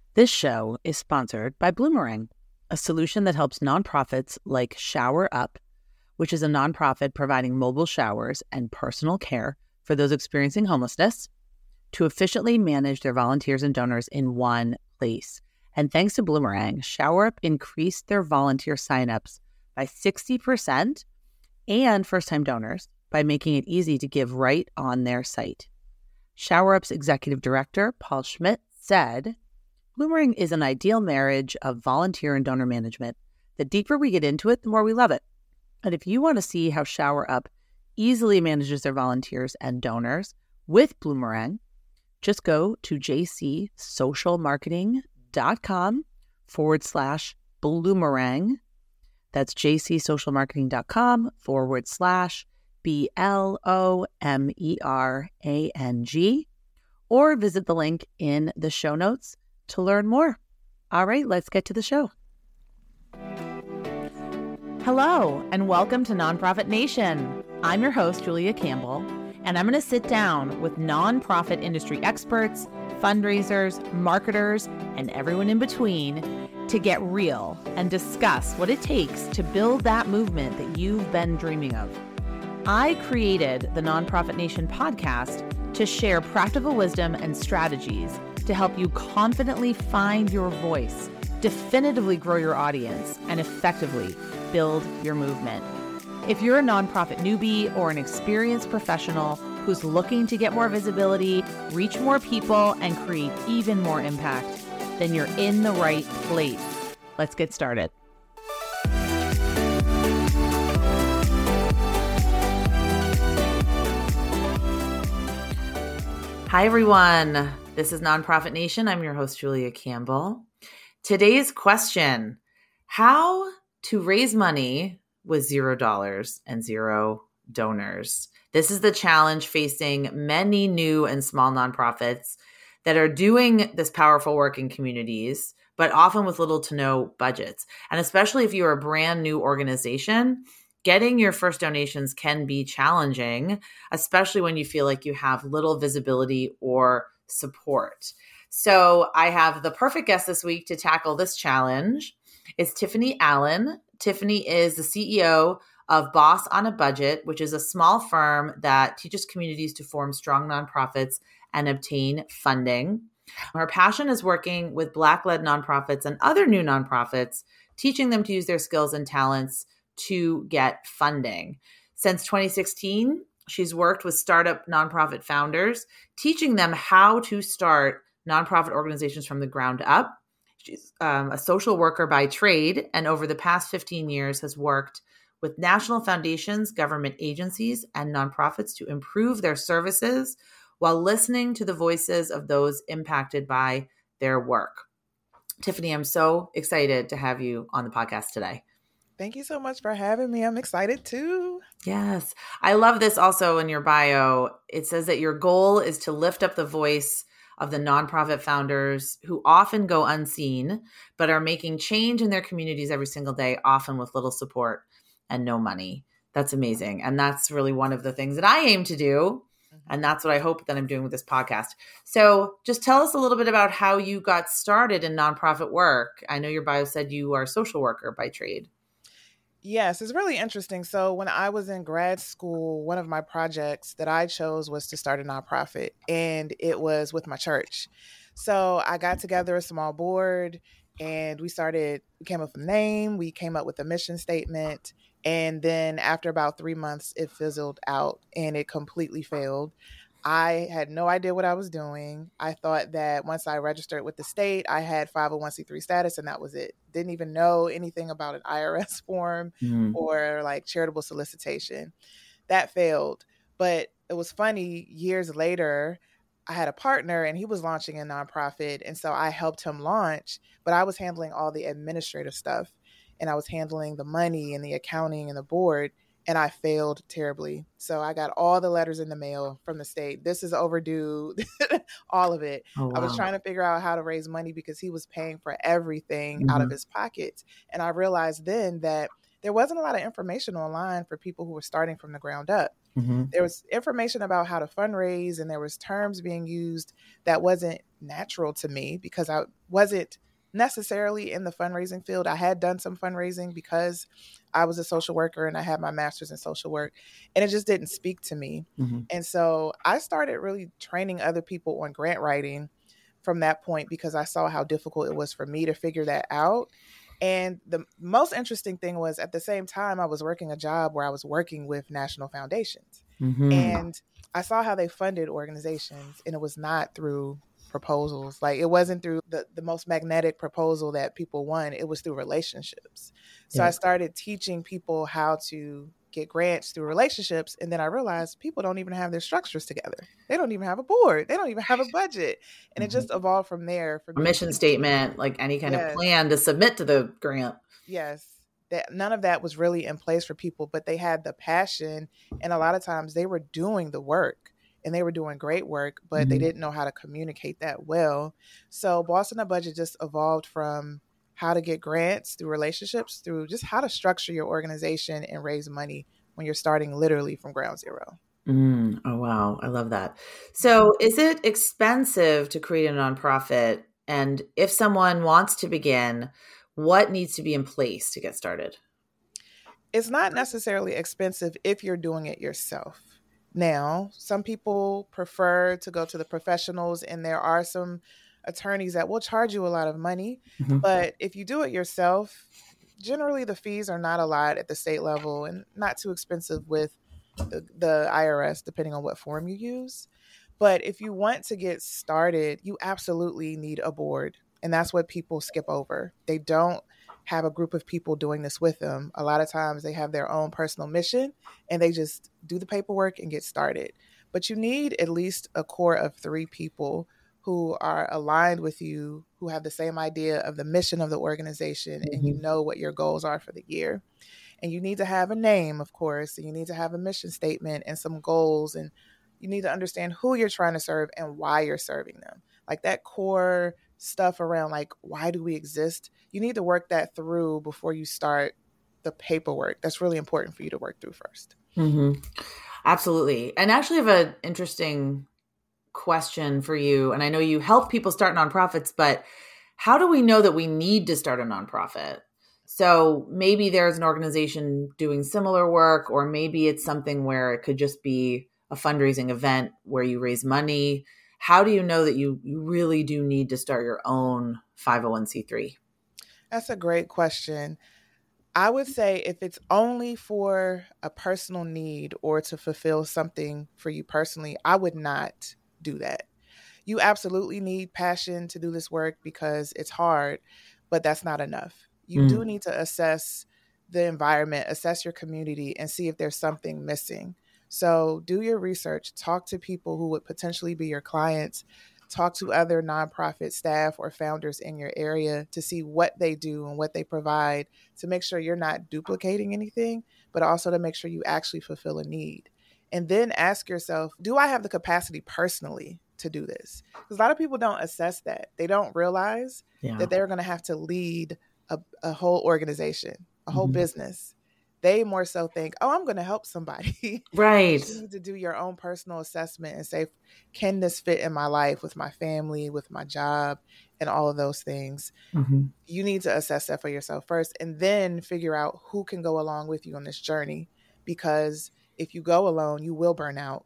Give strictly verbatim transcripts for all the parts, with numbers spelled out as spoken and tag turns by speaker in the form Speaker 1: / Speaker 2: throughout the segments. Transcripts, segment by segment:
Speaker 1: This show is sponsored by Bloomerang, a solution that helps nonprofits like Shower Up, which is a nonprofit providing mobile showers and personal care for those experiencing homelessness, to efficiently manage their volunteers and donors in one place. And thanks to Bloomerang, Shower Up increased their volunteer signups by sixty percent and first-time donors by making it easy to give right on their site. Shower Up's executive director, Paul Schmidt, said, Bloomerang is an ideal marriage of volunteer and donor management. The deeper we get into it, the more we love it. And if you want to see how Shower Up easily manages their volunteers and donors with Bloomerang, just go to jcsocialmarketing.com forward slash Bloomerang. That's jcsocialmarketing.com forward slash B L O M E R A N G, or visit the link in the show notes to learn more. All right, let's get to the show. Hello, and welcome to Nonprofit Nation. I'm your host, Julia Campbell, and I'm going to sit down with nonprofit industry experts, fundraisers, marketers, and everyone in between to get real and discuss what it takes to build that movement that you've been dreaming of. I created the Nonprofit Nation podcast to share practical wisdom and strategies to help you confidently find your voice, definitively grow your audience, and effectively build your movement. If you're a nonprofit newbie or an experienced professional who's looking to get more visibility, reach more people, and create even more impact, then you're in the right place. Let's get started. Hi, everyone. This is Nonprofit Nation. I'm your host, Julia Campbell. Today's question, how to raise money with zero dollars and zero donors. This is the challenge facing many new and small nonprofits that are doing this powerful work in communities, but often with little to no budgets. And especially if you're a brand new organization, getting your first donations can be challenging, especially when you feel like you have little visibility or support. So I have the perfect guest this week to tackle this challenge. It's Tiffany Allen. Tiffany is the C E O of Boss on a Budget, which is a small firm that teaches communities to form strong nonprofits and obtain funding. Her passion is working with Black-led nonprofits and other new nonprofits, teaching them to use their skills and talents to get funding. Since twenty sixteen, she's worked with startup nonprofit founders, teaching them how to start nonprofit organizations from the ground up. She's um, a social worker by trade, and over the past fifteen years has worked with national foundations, government agencies, and nonprofits to improve their services while listening to the voices of those impacted by their work. Tiffany, I'm so excited to have you on the podcast today.
Speaker 2: Thank you so much for having me. I'm excited too.
Speaker 1: Yes. I love this also in your bio. It says that your goal is to lift up the voice of the nonprofit founders who often go unseen, but are making change in their communities every single day, often with little support and no money. That's amazing. And that's really one of the things that I aim to do. And that's what I hope that I'm doing with this podcast. So just tell us a little bit about how you got started in nonprofit work. I know your bio said you are a social worker by trade.
Speaker 2: Yes, it's really interesting. So when I was in grad school, one of my projects that I chose was to start a nonprofit, and it was with my church. So I got together a small board and we started, we came up with a name, we came up with a mission statement. And then after about three months, it fizzled out and it completely failed. I had no idea what I was doing. I thought that once I registered with the state, I had five oh one c three status and that was it. Didn't even know anything about an I R S form mm. or like charitable solicitation. That failed. But it was funny, years later, I had a partner and he was launching a nonprofit. And so I helped him launch, but I was handling all the administrative stuff and I was handling the money and the accounting and the board. And I failed terribly. So I got all the letters in the mail from the state. This is overdue, all of it. Oh, wow. I was trying to figure out how to raise money because he was paying for everything mm-hmm. out of his pockets. And I realized then that there wasn't a lot of information online for people who were starting from the ground up.
Speaker 1: Mm-hmm.
Speaker 2: There was information about how to fundraise, and there was terms being used that wasn't natural to me because I wasn't necessarily in the fundraising field. I had done some fundraising because I was a social worker and I had my master's in social work, and it just didn't speak to me.
Speaker 1: Mm-hmm.
Speaker 2: And so I started really training other people on grant writing from that point because I saw how difficult it was for me to figure that out. And the most interesting thing was at the same time, I was working a job where I was working with national foundations.
Speaker 1: Mm-hmm.
Speaker 2: And I saw how they funded organizations, and it was not through proposals. Like, it wasn't through the, the most magnetic proposal that people won. It was through relationships. So
Speaker 1: Yeah.
Speaker 2: I started teaching people how to get grants through relationships. And then I realized people don't even have their structures together. They don't even have a board. They don't even have a budget. And
Speaker 1: Mm-hmm.
Speaker 2: it just evolved from there. For
Speaker 1: A mission statement, like any kind
Speaker 2: yes.
Speaker 1: of plan to submit to the grant.
Speaker 2: Yes. That none of that was really in place for people, but they had the passion. And a lot of times they were doing the work and they were doing great work, but
Speaker 1: Mm-hmm.
Speaker 2: they didn't know how to communicate that well. So Boss on a Budget just evolved from how to get grants through relationships, through just how to structure your organization and raise money when you're starting literally from ground zero.
Speaker 1: Mm, oh, wow. I love that. So is it expensive to create a nonprofit? And if someone wants to begin, what needs to be in place to get started?
Speaker 2: It's not necessarily expensive if you're doing it yourself. Now, some people prefer to go to the professionals, and there are some attorneys that will charge you a lot of money.
Speaker 1: Mm-hmm.
Speaker 2: But if you do it yourself, generally the fees are not a lot at the state level and not too expensive with the, the I R S, depending on what form you use. But if you want to get started, you absolutely need a board. And that's what people skip over. They don't have a group of people doing this with them. A lot of times they have their own personal mission and they just do the paperwork and get started. But you need at least a core of three people who are aligned with you, who have the same idea of the mission of the organization,
Speaker 1: Mm-hmm.
Speaker 2: and you know what your goals are for the year. And you need to have a name, of course, and you need to have a mission statement and some goals, and you need to understand who you're trying to serve and why you're serving them. Like that core stuff around, like, why do we exist? You need to work that through before you start the paperwork. That's really important for you to work through first.
Speaker 1: Mm-hmm. Absolutely. And actually I have an interesting question for you. And I know you help people start nonprofits, but how do we know that we need to start a nonprofit? So maybe there's an organization doing similar work, or maybe it's something where it could just be a fundraising event where you raise money. How do you know that you, you really do need to start your own five oh one c three?
Speaker 2: That's a great question. I would say if it's only for a personal need or to fulfill something for you personally, I would not do that. You absolutely need passion to do this work because it's hard, but that's not enough. You
Speaker 1: Mm.
Speaker 2: do need to assess the environment, assess your community, and see if there's something missing. So do your research, talk to people who would potentially be your clients, talk to other nonprofit staff or founders in your area to see what they do and what they provide to make sure you're not duplicating anything, but also to make sure you actually fulfill a need. And then ask yourself, do I have the capacity personally to do this? Because a lot of people don't assess that. They don't realize
Speaker 1: Yeah.
Speaker 2: that they're going to have to lead a, a whole organization, a whole
Speaker 1: Mhm.
Speaker 2: business. They more so think, oh, I'm going to help somebody.
Speaker 1: Right.
Speaker 2: You need to do your own personal assessment and say, can this fit in my life with my family, with my job, and all of those things?
Speaker 1: Mm-hmm.
Speaker 2: You need to assess that for yourself first and then figure out who can go along with you on this journey. Because if you go alone, you will burn out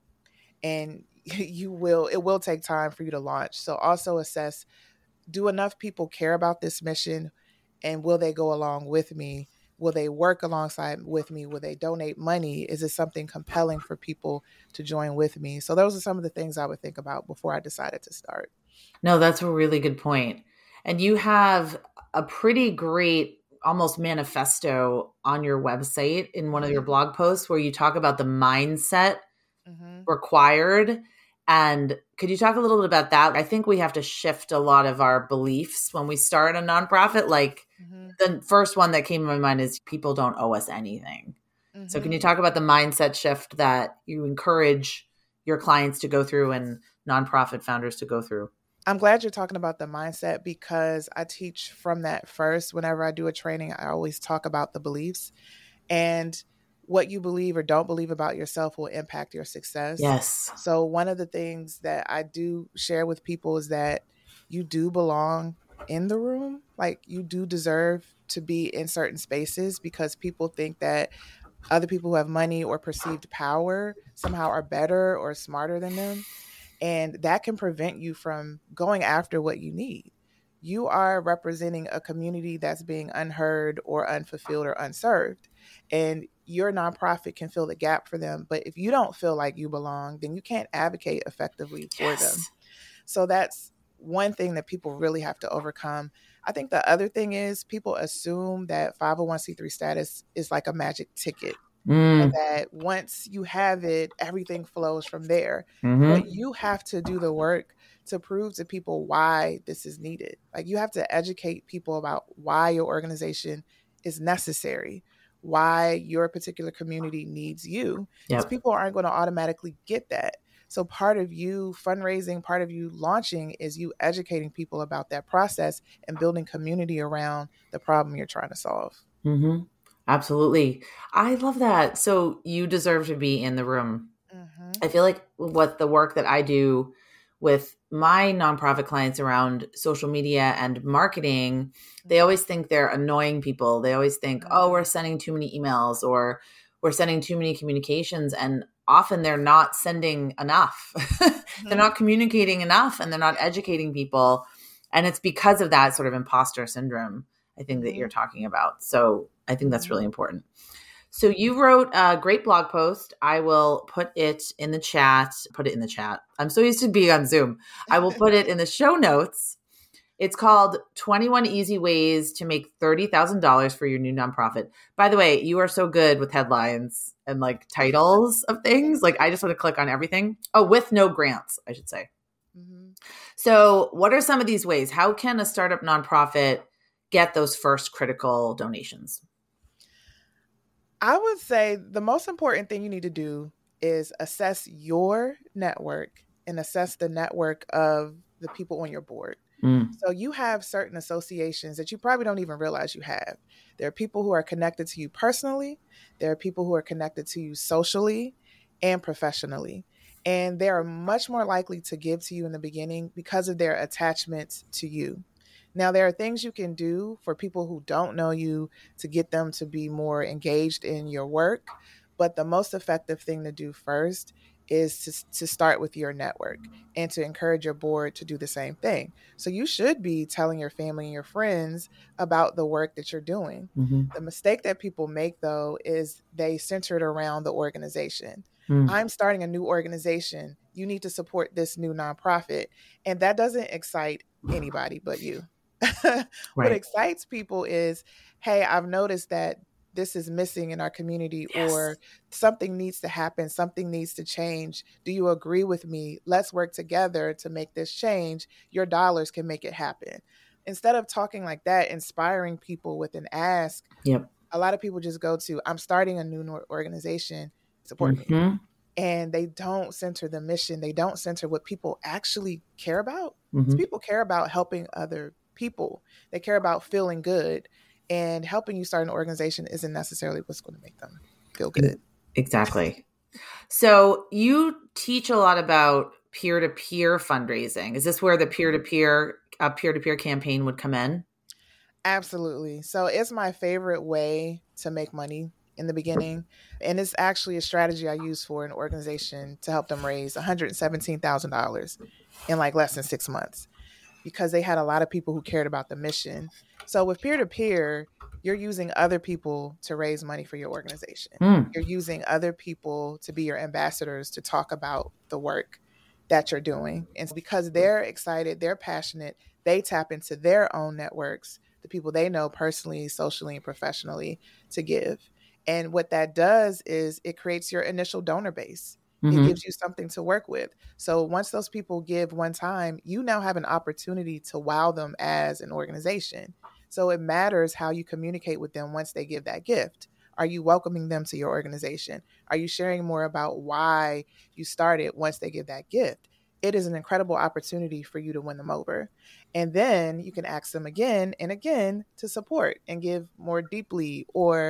Speaker 2: and you will, it will take time for you to launch. So also assess, do enough people care about this mission, and will they go along with me? Will they work alongside with me? Will they donate money? Is it something compelling for people to join with me? So those are some of the things I would think about before I decided to start.
Speaker 1: No, that's a really good point. And you have a pretty great almost manifesto on your website in one of your blog posts where you talk about the mindset
Speaker 2: Mm-hmm.
Speaker 1: required. And could you talk a little bit about that? I think we have to shift a lot of our beliefs when we start a nonprofit. Like
Speaker 2: Mm-hmm.
Speaker 1: the first one that came to my mind is people don't owe us anything.
Speaker 2: Mm-hmm.
Speaker 1: So can you talk about the mindset shift that you encourage your clients to go through and nonprofit founders to go through?
Speaker 2: I'm glad you're talking about the mindset because I teach from that first. Whenever I do a training, I always talk about the beliefs. And what you believe or don't believe about yourself will impact your success.
Speaker 1: Yes.
Speaker 2: So one of the things that I do share with people is that you do belong in the room. Like, you do deserve to be in certain spaces, because people think that other people who have money or perceived power somehow are better or smarter than them. And that can prevent you from going after what you need. You are representing a community that's being unheard or unfulfilled or unserved. And your nonprofit can fill the gap for them. But if you don't feel like you belong, then you can't advocate effectively for
Speaker 1: Yes.
Speaker 2: them. So that's one thing that people really have to overcome. I think the other thing is people assume that five oh one c three status is like a magic ticket.
Speaker 1: Mm.
Speaker 2: And that once you have it, everything flows from there.
Speaker 1: Mm-hmm.
Speaker 2: But you have to do the work to prove to people why this is needed. Like, you have to educate people about why your organization is necessary, why your particular community needs you. Because
Speaker 1: Yep.
Speaker 2: people aren't going to automatically get that. So part of you fundraising, part of you launching is you educating people about that process and building community around the problem you're trying to solve.
Speaker 1: Mm-hmm. Absolutely. I love that. So you deserve to be in the room.
Speaker 2: Mm-hmm.
Speaker 1: I feel like what the work that I do with my nonprofit clients around social media and marketing, they always think they're annoying people. They always think, oh, we're sending too many emails, or we're sending too many communications. And often they're not sending enough.
Speaker 2: Mm-hmm.
Speaker 1: They're not communicating enough, and they're not educating people. And it's because of that sort of imposter syndrome, I think,
Speaker 2: Mm-hmm.
Speaker 1: that you're talking about. So I think that's really important. So you wrote a great blog post. I will put it in the chat. Put it in the chat. I'm so used to being on Zoom. I will put it in the show notes. It's called twenty-one Easy Ways to Make thirty thousand dollars for Your New Nonprofit. By the way, you are so good with headlines and like titles of things. Like, I just want to click on everything. Oh, with no grants, I should say. Mm-hmm. So what are some of these ways? How can a startup nonprofit get those first critical donations?
Speaker 2: I would say the most important thing you need to do is assess your network and assess the network of the people on your board. Mm. So you have certain associations that you probably don't even realize you have. There are people who are connected to you personally. There are people who are connected to you socially and professionally. And they are much more likely to give to you in the beginning because of their attachments to you. Now, there are things you can do for people who don't know you to get them to be more engaged in your work. But the most effective thing to do first is to, to start with your network and to encourage your board to do the same thing. So you should be telling your family and your friends about the work that you're doing. Mm-hmm. The mistake that people make, though, is they center it around the organization. Mm. I'm starting a new organization. You need to support this new nonprofit. And that doesn't excite anybody but you. Right. What excites people is, hey, I've noticed that this is missing in our community, yes, or something needs to happen. Something needs to change. Do you agree with me? Let's work together to make this change. Your dollars can make it happen. Instead of talking like that, inspiring people with an ask, yep, a lot of people just go to, I'm starting a new organization, support mm-hmm. me. And they don't center the mission. They don't center what people actually care about. Mm-hmm. People care about helping other people. They care about feeling good, and helping you start an organization isn't necessarily what's going to make them feel good.
Speaker 1: Exactly. So you teach a lot about peer-to-peer fundraising. Is this where the peer-to-peer, uh, peer-to-peer campaign would come in?
Speaker 2: Absolutely. So it's my favorite way to make money in the beginning. And it's actually a strategy I use for an organization to help them raise one hundred seventeen thousand dollars in like less than six months. Because they had a lot of people who cared about the mission. So with peer-to-peer, you're using other people to raise money for your organization. Mm. You're using other people to be your ambassadors to talk about the work that you're doing. And because they're excited, they're passionate, they tap into their own networks, the people they know personally, socially, and professionally, to give. And what that does is it creates your initial donor base. Mm-hmm. It gives you something to work with. So once those people give one time, you now have an opportunity to wow them as an organization. So it matters how you communicate with them once they give that gift. Are you welcoming them to your organization? Are you sharing more about why you started once they give that gift? It is an incredible opportunity for you to win them over. And then you can ask them again and again to support and give more deeply, or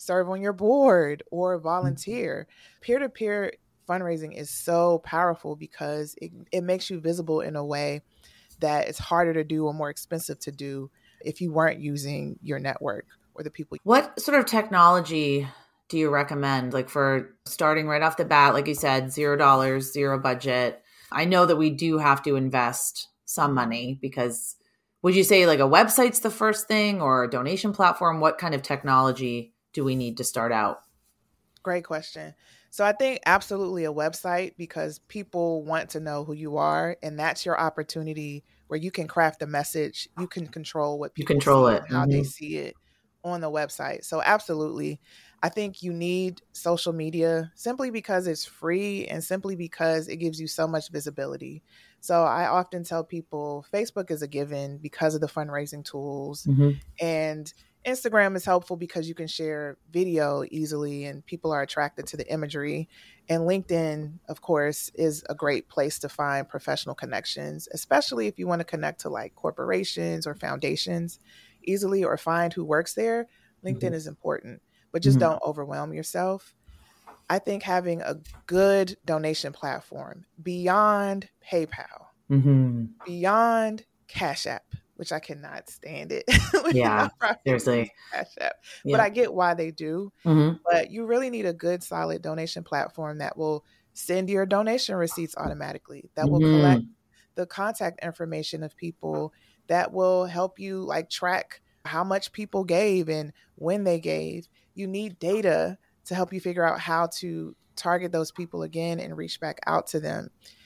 Speaker 2: serve on your board or volunteer. Peer-to-peer fundraising is so powerful because it, it makes you visible in a way that it's harder to do or more expensive to do if you weren't using your network or the people.
Speaker 1: What sort of technology do you recommend? Like for starting right off the bat, like you said, zero dollars, zero budget. I know that we do have to invest some money because would you say like a website's the first thing or a donation platform? What kind of technology do we need to start out?
Speaker 2: Great question. So I think absolutely a website because people want to know who you are, and that's your opportunity where you can craft a message. You can control what
Speaker 1: You
Speaker 2: people
Speaker 1: control
Speaker 2: see
Speaker 1: it.
Speaker 2: and how
Speaker 1: Mm-hmm.
Speaker 2: they see it on the website. So absolutely, I think you need social media simply because it's free and simply because it gives you so much visibility. So I often tell people Facebook is a given because of the fundraising tools,
Speaker 1: Mm-hmm.
Speaker 2: and Instagram is helpful because you can share video easily and people are attracted to the imagery. And LinkedIn, of course, is a great place to find professional connections, especially if you want to connect to like corporations or foundations easily or find who works there. LinkedIn
Speaker 1: Mm-hmm.
Speaker 2: is important, but just
Speaker 1: Mm-hmm.
Speaker 2: don't overwhelm yourself. I think having a good donation platform beyond PayPal,
Speaker 1: Mm-hmm.
Speaker 2: beyond Cash App, which I cannot stand it. when
Speaker 1: Yeah,
Speaker 2: nonprofits
Speaker 1: seriously.
Speaker 2: use Cash App.
Speaker 1: Yeah.
Speaker 2: But I get why they do.
Speaker 1: Mm-hmm.
Speaker 2: But you really need a good, solid donation platform that will send your donation receipts automatically, that will collect
Speaker 1: Mm-hmm.
Speaker 2: the contact information of people, that will help you like track how much people gave and when they gave. You need data to help you figure out how to target those people again and reach back out to them.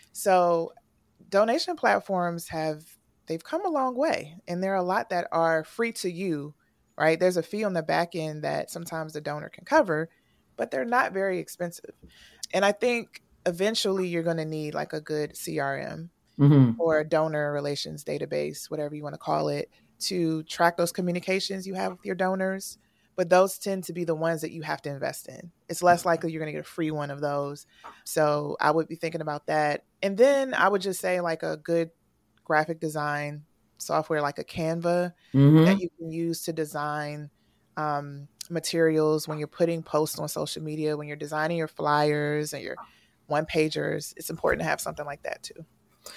Speaker 2: So donation platforms have, they've come a long way, and there are a lot that are free to you, right? There's a fee on the back end that sometimes the donor can cover, but they're not very expensive. And I think eventually you're going to need like a good C R M
Speaker 1: Mm-hmm.
Speaker 2: or a donor relations database, whatever you want to call it, to track those communications you have with your donors. But those tend to be the ones that you have to invest in. It's less likely you're going to get a free one of those. So I would be thinking about that. And then I would just say like a good graphic design software like a Canva
Speaker 1: Mm-hmm.
Speaker 2: that you can use to design um, materials when you're putting posts on social media, when you're designing your flyers and your one pagers. It's important to have something like that too.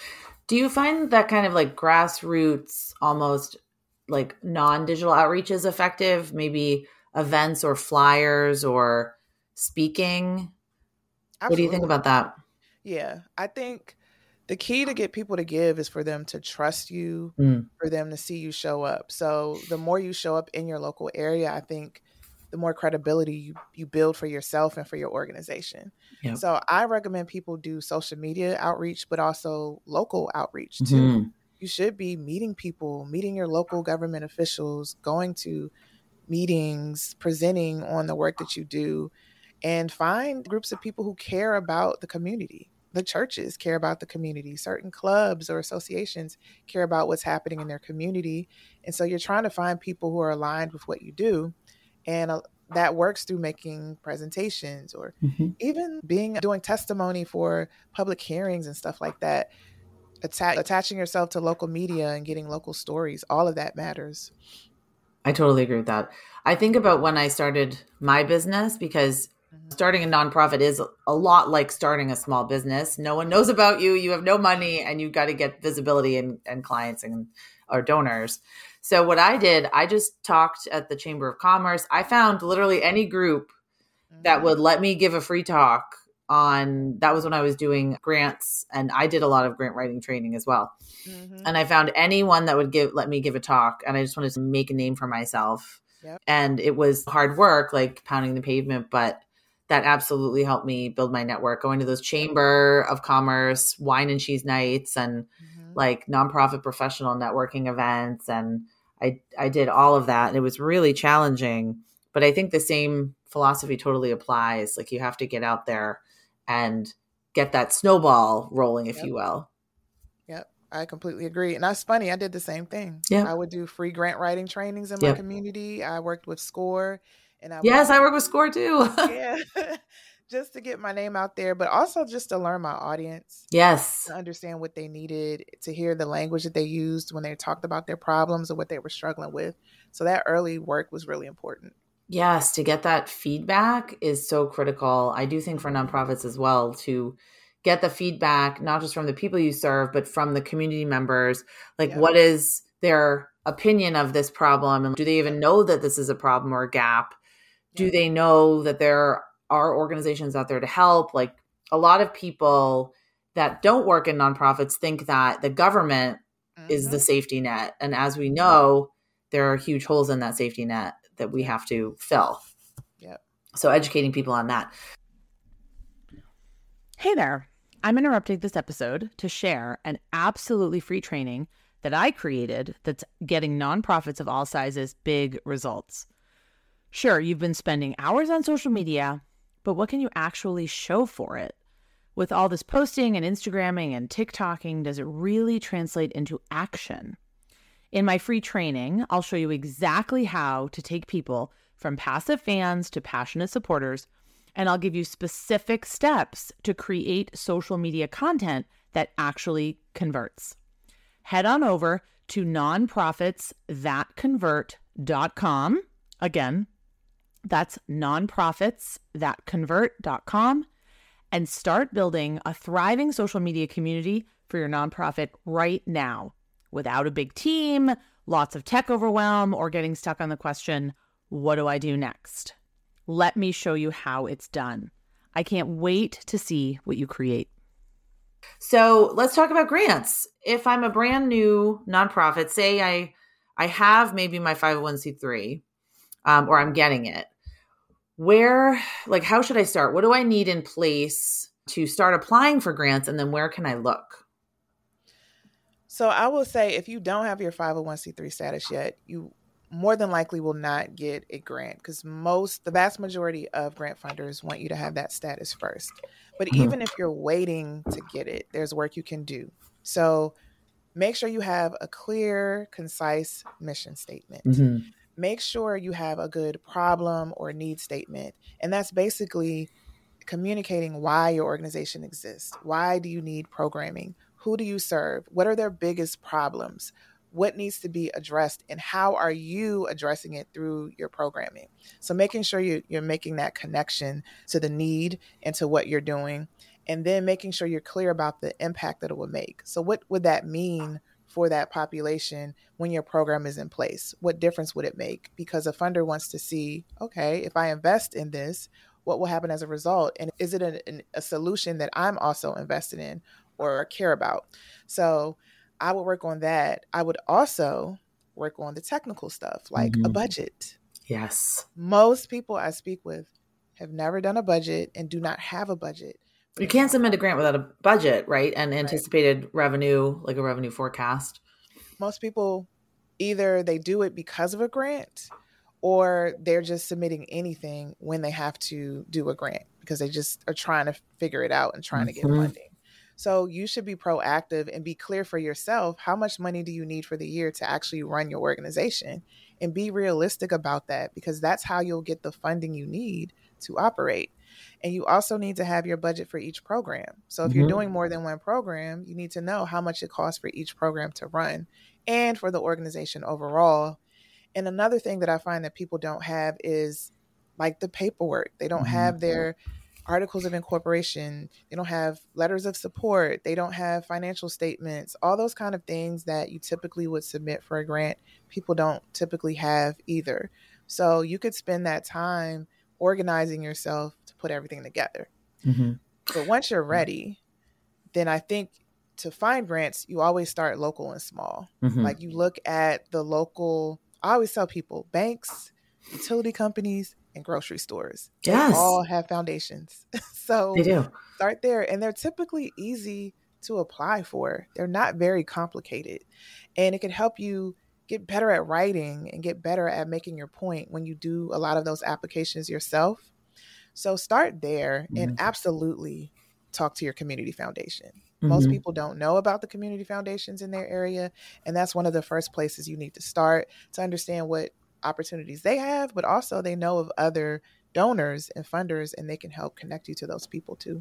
Speaker 1: Do you find that kind of like grassroots, almost like non-digital outreach is effective? Maybe events or flyers or speaking?
Speaker 2: Absolutely.
Speaker 1: What do you think about that?
Speaker 2: Yeah, I think the key to get people to give is for them to trust you,
Speaker 1: Mm.
Speaker 2: for them to see you show up. So the more you show up in your local area, I think the more credibility you, you build for yourself and for your organization.
Speaker 1: Yep.
Speaker 2: So I recommend people do social media outreach, but also local outreach too.
Speaker 1: Mm-hmm.
Speaker 2: You should be meeting people, meeting your local government officials, going to meetings, presenting on the work that you do, and find groups of people who care about the community. The churches care about the community. Certain clubs or associations care about what's happening in their community. And so you're trying to find people who are aligned with what you do. And uh, that works through making presentations or
Speaker 1: Mm-hmm.
Speaker 2: even being doing testimony for public hearings and stuff like that. Atta- attaching yourself to local media and getting local stories, all of that matters.
Speaker 1: I totally agree with that. I think about when I started my business because
Speaker 2: Mm-hmm.
Speaker 1: starting a nonprofit is a lot like starting a small business. No one knows about you. You have no money and you've got to get visibility and, and clients and or donors. So what I did, I just talked at the Chamber of Commerce. I found literally any group that would let me give a free talk on, that was when I was doing grants, and I did a lot of grant writing training as well.
Speaker 2: Mm-hmm.
Speaker 1: And I found anyone that would give, let me give a talk, and I just wanted to make a name for myself.
Speaker 2: Yep.
Speaker 1: And it was hard work, like pounding the pavement, but that absolutely helped me build my network, going to those Chamber of Commerce wine and cheese nights and
Speaker 2: Mm-hmm.
Speaker 1: like nonprofit professional networking events. And I, I did all of that, and it was really challenging, but I think the same philosophy totally applies. Like you have to get out there and get that snowball rolling, if
Speaker 2: Yep.
Speaker 1: you will.
Speaker 2: Yep. I completely agree. And that's funny. I did the same thing.
Speaker 1: Yeah.
Speaker 2: I would do free grant writing trainings in my
Speaker 1: Yep.
Speaker 2: community. I worked with SCORE and I would
Speaker 1: Yes,
Speaker 2: do-
Speaker 1: I work with SCORE too.
Speaker 2: yeah, just to get my name out there, but also just to learn my audience,
Speaker 1: Yes.
Speaker 2: to understand what they needed, to hear the language that they used when they talked about their problems or what they were struggling with. So that early work was really important.
Speaker 1: Yes, to get that feedback is so critical. I do think for nonprofits as well to get the feedback, not just from the people you serve, but from the community members. Like,
Speaker 2: Yep.
Speaker 1: what is their opinion of this problem? And do they even know that this is a problem or a gap? Do
Speaker 2: Yep.
Speaker 1: they know that there are organizations out there to help? Like, a lot of people that don't work in nonprofits think that the government is
Speaker 2: Mm-hmm.
Speaker 1: the safety net. And as we know, there are huge holes in that safety net that we have to fill.
Speaker 2: Yep.
Speaker 1: So educating people on that.
Speaker 3: Hey there. I'm interrupting this episode to share an absolutely free training that I created that's getting nonprofits of all sizes big results. Sure, you've been spending hours on social media, but what can you actually show for it? With all this posting and Instagramming and TikToking, does it really translate into action? In my free training, I'll show you exactly how to take people from passive fans to passionate supporters, and I'll give you specific steps to create social media content that actually converts. Head on over to nonprofits that convert dot com. Again, that's nonprofits that convert dot com, and start building a thriving social media community for your nonprofit right now, without a big team, lots of tech overwhelm, or getting stuck on the question, what do I do next? Let me show you how it's done. I can't wait to see what you create.
Speaker 1: So let's talk about grants. If I'm a brand new nonprofit, say I I have maybe my five oh one c three, um, or I'm getting it. Where, like, how should I start? What do I need in place to start applying for grants? And then where can I look?
Speaker 2: So I will say, if you don't have your five oh one c three status yet, you more than likely will not get a grant, because most, the vast majority of grant funders want you to have that status first. But
Speaker 1: Mhm.
Speaker 2: even if you're waiting to get it, there's work you can do. So make sure you have a clear, concise mission statement.
Speaker 1: Mhm.
Speaker 2: Make sure you have a good problem or need statement. And that's basically communicating why your organization exists. Why do you need programming? Who do you serve? What are their biggest problems? What needs to be addressed, and how are you addressing it through your programming? So making sure you, you're making that connection to the need and to what you're doing, and then making sure you're clear about the impact that it will make. So what would that mean for that population when your program is in place? What difference would it make? Because a funder wants to see, okay, if I invest in this, what will happen as a result? And is it a, a solution that I'm also invested in or care about? So I would work on that. I would also work on the technical stuff, like
Speaker 1: Mhm.
Speaker 2: a budget.
Speaker 1: Yes.
Speaker 2: Most people I speak with have never done a budget and do not have a budget.
Speaker 1: You can't submit a grant without a budget, right? And anticipated right. revenue, like a revenue forecast.
Speaker 2: Most people, either they do it because of a grant, or they're just submitting anything when they have to do a grant because they just are trying to figure it out and trying mm-hmm. to get funding. So you should be proactive and be clear for yourself. How much money do you need for the year to actually run your organization? And be realistic about that, because that's how you'll get the funding you need to operate. And you also need to have your budget for each program. So if mm-hmm. you're doing more than one program, you need to know how much it costs for each program to run and for the organization overall. And another thing that I find that people don't have is like the paperwork. They don't mm-hmm. have their articles of incorporation. They don't have letters of support. They don't have financial statements, all those kind of things that you typically would submit for a grant. People don't typically have either. So you could spend that time organizing yourself to put everything together. Mm-hmm. But once you're ready, then I think to find grants, you always start local and small. Mm-hmm. Like you look at the local, I always tell people, banks, utility companies, and grocery stores.
Speaker 1: Yes.
Speaker 2: They all have foundations. So
Speaker 1: they do.
Speaker 2: Start there. And they're typically easy to apply for. They're not very complicated. And it can help you get better at writing and get better at making your point when you do a lot of those applications yourself. So start there mm-hmm. and absolutely talk to your community foundation. Mm-hmm. Most people don't know about the community foundations in their area. And that's one of the first places you need to start to understand what opportunities they have, but also they know of other donors and funders, and they can help connect you to those people too.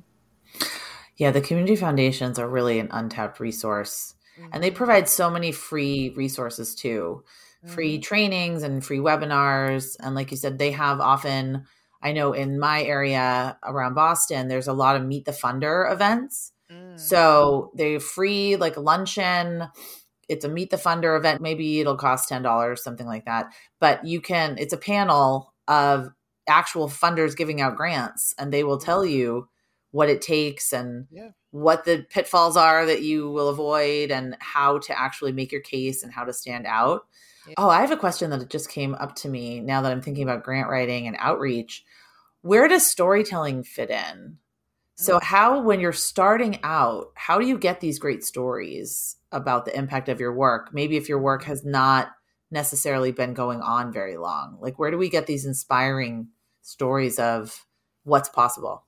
Speaker 1: Yeah, the community foundations are really an untapped resource. Mm-hmm. And they provide so many free resources too. free
Speaker 2: Mm-hmm.
Speaker 1: trainings and free webinars. And like you said, they have often, I know in my area around Boston, there's a lot of Meet the Funder events.
Speaker 2: Mm.
Speaker 1: So they're free, like luncheon. It's a Meet the Funder event. Maybe it'll cost ten dollars, something like that. But you can, it's a panel of actual funders giving out grants, and they will tell you what it takes and
Speaker 2: Yeah.
Speaker 1: what the pitfalls are that you will avoid and how to actually make your case and how to stand out.
Speaker 2: Yeah.
Speaker 1: Oh, I have a question that just came up to me now that I'm thinking about grant writing and outreach. Where does storytelling fit in? So how, when you're starting out, how do you get these great stories about the impact of your work? Maybe if your work has not necessarily been going on very long, like where do we get these inspiring stories of what's possible?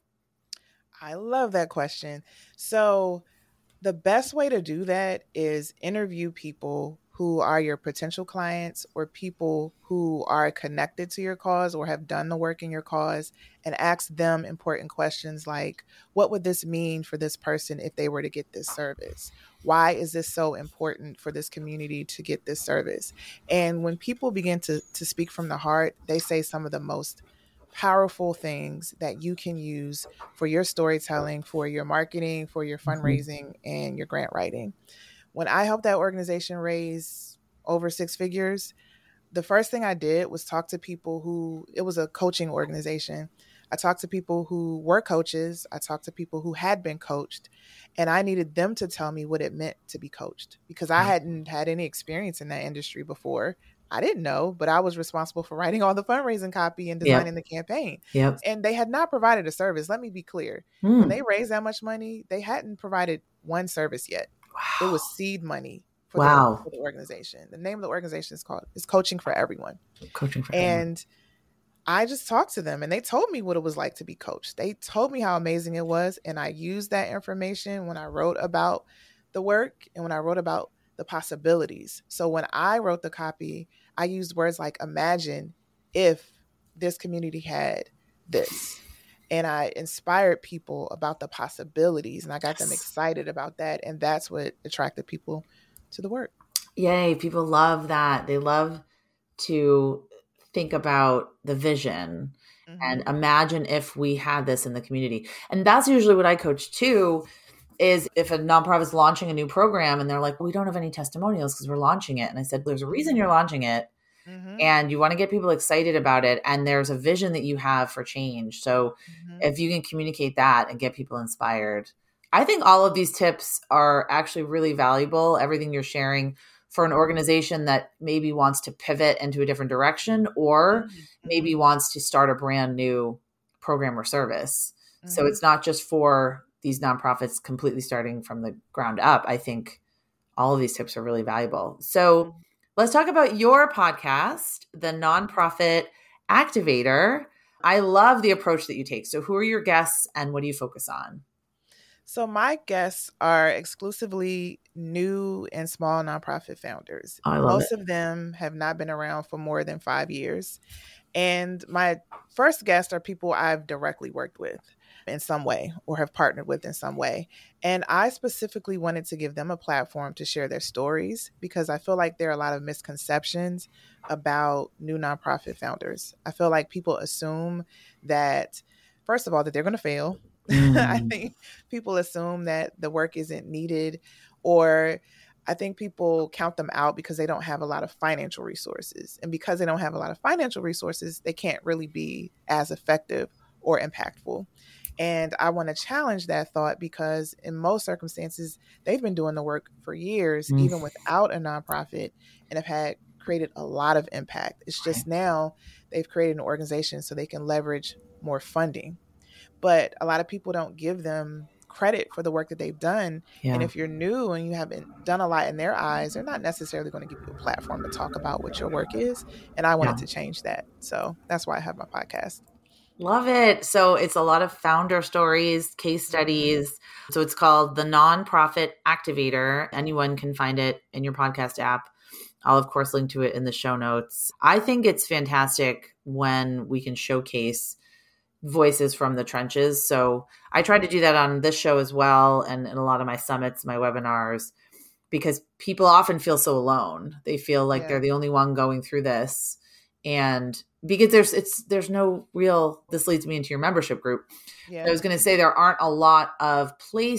Speaker 2: I love that question. So the best way to do that is interview people who are your potential clients or people who are connected to your cause or have done the work in your cause, and ask them important questions like, what would this mean for this person if they were to get this service? Why is this so important for this community to get this service? And when people begin to, to speak from the heart, they say some of the most powerful things that you can use for your storytelling, for your marketing, for your fundraising, and your grant writing. When I helped that organization raise over six figures, the first thing I did was talk to people who, it was a coaching organization. I talked to people who were coaches. I talked to people who had been coached, and I needed them to tell me what it meant to be coached because I hadn't had any experience in that industry before. I didn't know, but I was responsible for writing all the fundraising copy and designing yep. the campaign.
Speaker 1: Yep.
Speaker 2: And they had not provided a service. Let me be clear.
Speaker 1: Mm.
Speaker 2: When they raised that much money, they hadn't provided one service yet.
Speaker 1: Wow.
Speaker 2: It was seed money for,
Speaker 1: wow.
Speaker 2: the, for the organization. The name of the organization is called is Coaching for Everyone.
Speaker 1: Coaching for
Speaker 2: and
Speaker 1: Everyone.
Speaker 2: I just talked to them and they told me what it was like to be coached. They told me how amazing it was. And I used that information when I wrote about the work and when I wrote about the possibilities. So when I wrote the copy, I used words like imagine if this community had this. And I inspired people about the possibilities and I got yes. them excited about that. And that's what attracted people to the work.
Speaker 1: Yay. People love that. They love to think about the vision mm-hmm. and imagine if we had this in the community. And that's usually what I coach too, is if a nonprofit is launching a new program and they're like, we don't have any testimonials because we're launching it. And I said, there's a reason you're launching it. Mm-hmm. And you want to get people excited about it. And there's a vision that you have for change. So mm-hmm. if you can communicate that and get people inspired, I think all of these tips are actually really valuable. Everything you're sharing for an organization that maybe wants to pivot into a different direction or mm-hmm. maybe wants to start a brand new program or service. Mm-hmm. So it's not just for these nonprofits completely starting from the ground up. I think all of these tips are really valuable. So let's talk about your podcast, The Nonprofit Activator. I love the approach that you take. So who are your guests and what do you focus on?
Speaker 2: So my guests are exclusively new and small nonprofit founders.
Speaker 1: Oh, I love
Speaker 2: Most
Speaker 1: it.
Speaker 2: of them have not been around for more than five years. And my first guests are people I've directly worked with in some way or have partnered with in some way. And I specifically wanted to give them a platform to share their stories because I feel like there are a lot of misconceptions about new nonprofit founders. I feel like people assume that, first of all, that they're going to fail. Mm. I think people assume that the work isn't needed, or I think people count them out because they don't have a lot of financial resources. And because they don't have a lot of financial resources, they can't really be as effective or impactful. And I want to challenge that thought because in most circumstances, they've been doing the work for years, mm. even without a nonprofit, and have had created a lot of impact. It's just now they've created an organization so they can leverage more funding. But a lot of people don't give them credit for the work that they've done. Yeah. And if you're new and you haven't done a lot in their eyes, they're not necessarily going to give you a platform to talk about what your work is. And I wanted yeah. to change that. So that's why I have my podcast.
Speaker 1: Love it. So it's a lot of founder stories, case studies. So it's called The Nonprofit Activator. Anyone can find it in your podcast app. I'll, of course, link to it in the show notes. I think it's fantastic when we can showcase voices from the trenches. So I try to do that on this show as well. And in a lot of my summits, my webinars, because people often feel so alone. They feel like
Speaker 2: Yeah.
Speaker 1: they're the only one going through this. And because there's, it's, there's no real, this leads me into your membership group.
Speaker 2: Yeah.
Speaker 1: I was going to say there aren't a lot of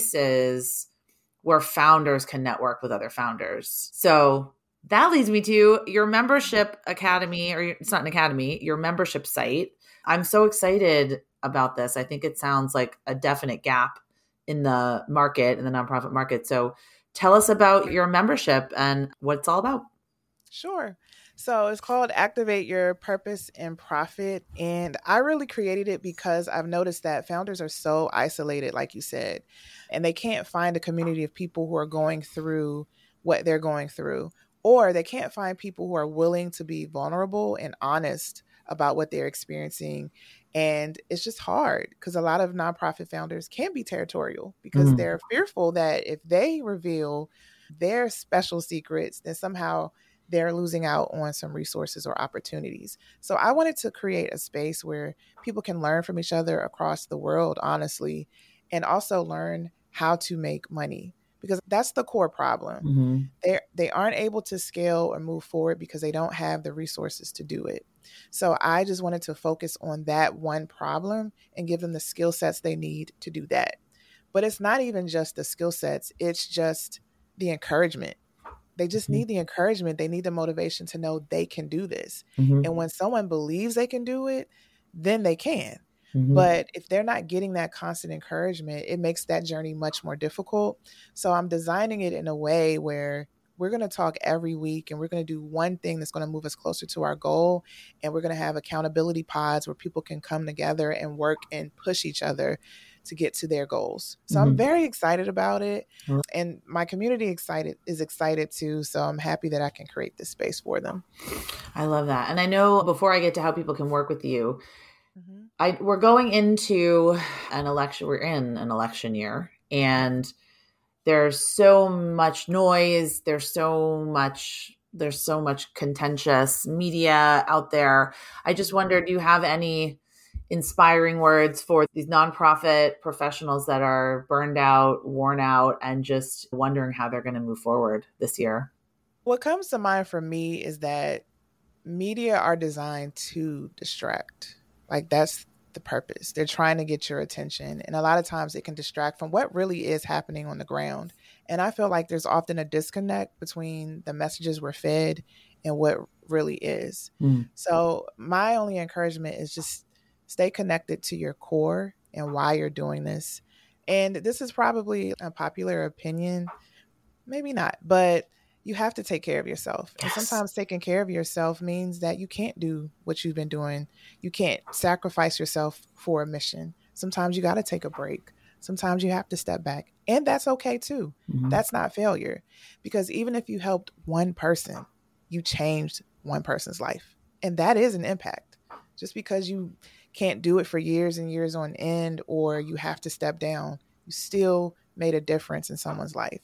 Speaker 1: places where founders can network with other founders. So that leads me to your membership academy, or your, it's not an academy, your membership site. I'm so excited about this. I think it sounds like a definite gap in the market, in the nonprofit market. So tell us about your membership and what it's all about.
Speaker 2: Sure. So it's called Activate Your Purpose and Profit. And I really created it because I've noticed that founders are so isolated, like you said, and they can't find a community of people who are going through what they're going through, or they can't find people who are willing to be vulnerable and honest about what they're experiencing. And it's just hard because a lot of nonprofit founders can be territorial because mm-hmm. they're fearful that if they reveal their special secrets, then somehow they're losing out on some resources or opportunities. So I wanted to create a space where people can learn from each other across the world, honestly, and also learn how to make money, because that's the core problem. Mm-hmm. They they aren't able to scale or move forward because they don't have the resources to do it. So I just wanted to focus on that one problem and give them the skill sets they need to do that. But it's not even just the skill sets. It's just the encouragement. They just mm-hmm. need the encouragement. They need the motivation to know they can do this. Mm-hmm. And when someone believes they can do it, then they can. Mm-hmm. But if they're not getting that constant encouragement, it makes that journey much more difficult. So I'm designing it in a way where we're going to talk every week and we're going to do one thing that's going to move us closer to our goal. And we're going to have accountability pods where people can come together and work and push each other to get to their goals. So mm-hmm. I'm very excited about it. Mm-hmm. And my community excited is excited too. So I'm happy that I can create this space for them.
Speaker 1: I love that. And I know before I get to how people can work with you, mm-hmm. I we're going into an election. We're in an election year, and there's so much noise. There's so much, there's so much contentious media out there. I just wonder, do you have any inspiring words for these nonprofit professionals that are burned out, worn out, and just wondering how they're going to move forward this year?
Speaker 2: What comes to mind for me is that media are designed to distract. Like, that's the purpose. They're trying to get your attention. And a lot of times it can distract from what really is happening on the ground. And I feel like there's often a disconnect between the messages we're fed and what really is. Mm. So my only encouragement is just stay connected to your core and why you're doing this. And this is probably a popular opinion, maybe not, but you have to take care of yourself. Yes. And sometimes taking care of yourself means that you can't do what you've been doing. You can't sacrifice yourself for a mission. Sometimes you got to take a break. Sometimes you have to step back. And that's okay too. Mm-hmm. That's not failure. Because even if you helped one person, you changed one person's life. And that is an impact. Just because you can't do it for years and years on end, or you have to step down, you still made a difference in someone's life.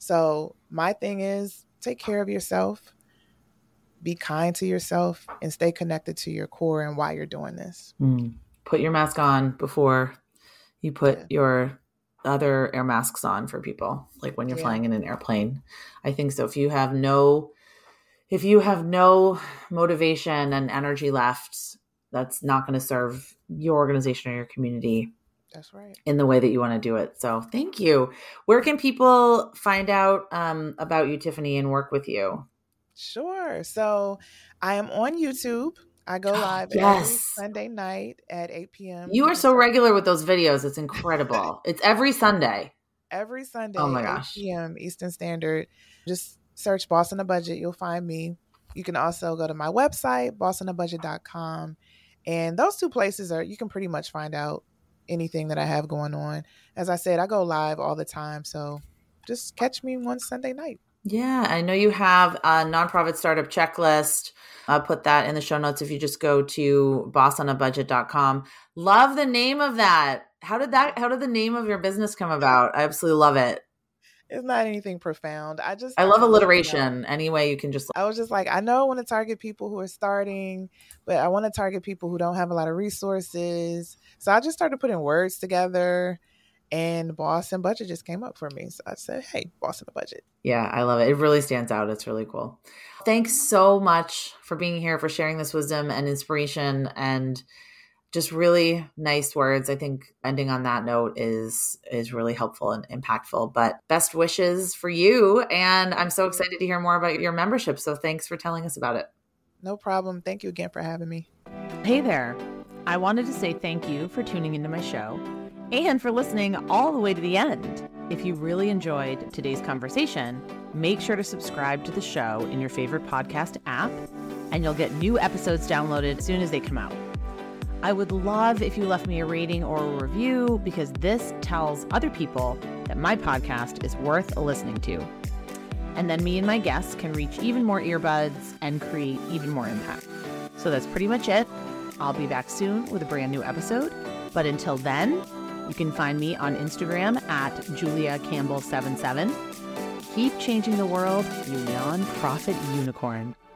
Speaker 2: So my thing is, take care of yourself, be kind to yourself, and stay connected to your core and why you're doing this.
Speaker 1: Mm. Put your mask on before you put yeah. your other air masks on for people, like when you're yeah. flying in an airplane. I think so. If you have no, if you have no motivation and energy left, that's not going to serve your organization or your community.
Speaker 2: That's right.
Speaker 1: In the way that you want to do it. So thank you. Where can people find out um, about you, Tiffany, and work with you?
Speaker 2: Sure. So I am on YouTube. I go live
Speaker 1: yes.
Speaker 2: every Sunday night at eight p.m.
Speaker 1: You are so regular with those videos. It's incredible. It's every Sunday.
Speaker 2: Every Sunday.
Speaker 1: Oh my gosh.
Speaker 2: eight p.m. Eastern Standard. Just search Boss on a Budget. You'll find me. You can also go to my website, boss on a budget dot com. And those two places are, you can pretty much find out anything that I have going on. As I said, I go live all the time. So just catch me one Sunday night.
Speaker 1: Yeah. I know you have a nonprofit startup checklist. I'll put that in the show notes if you just go to boss on a budget dot com. Love the name of that. How did that, how did the name of your business come about? I absolutely love it.
Speaker 2: It's not anything profound. I just,
Speaker 1: I love alliteration. You know, any way you can just,
Speaker 2: I was just like, I know I want to target people who are starting, but I want to target people who don't have a lot of resources. So I just started putting words together And Boss and Budget just came up for me. So I said, hey, Boss and Budget.
Speaker 1: Yeah, I love it. It really stands out. It's really cool. Thanks so much for being here, for sharing this wisdom and inspiration and just really nice words. I think ending on that note is is really helpful and impactful. But best wishes for you. And I'm so excited to hear more about your membership. So thanks for telling us about it.
Speaker 2: No problem. Thank you again for having me.
Speaker 3: Hey there. I wanted to say thank you for tuning into my show and for listening all the way to the end. If you really enjoyed today's conversation, make sure to subscribe to the show in your favorite podcast app, and you'll get new episodes downloaded as soon as they come out. I would love if you left me a rating or a review, because this tells other people that my podcast is worth listening to. And then me and my guests can reach even more earbuds and create even more impact. So that's pretty much it. I'll be back soon with a brand new episode. But until then, you can find me on Instagram at Julia Campbell seventy-seven. Keep changing the world, you nonprofit unicorn.